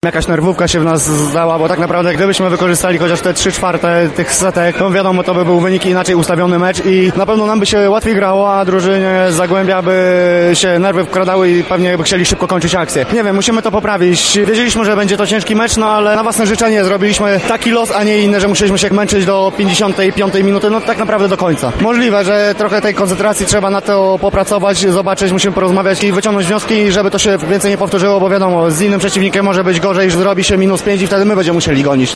Jakaś nerwówka się w nas zdała, bo tak naprawdę gdybyśmy wykorzystali chociaż te 3/4 tych setek, to wiadomo, to by był wynik inaczej ustawiony mecz i na pewno nam by się łatwiej grało, a drużynie z Zagłębia by się nerwy wkradały i pewnie by chcieli szybko kończyć akcję. Nie wiem, musimy to poprawić. Wiedzieliśmy, że będzie to ciężki mecz, no ale na własne życzenie zrobiliśmy taki los, a nie inny, że musieliśmy się męczyć do 55 minuty, no tak naprawdę do końca. Możliwe, że trochę tej koncentracji trzeba na to popracować, zobaczyć, musimy porozmawiać i wyciągnąć wnioski, żeby to się więcej nie powtórzyło, bo wiadomo, z innym przeciwnikiem może być gorzej, że zrobi się -5 i wtedy my będziemy musieli gonić.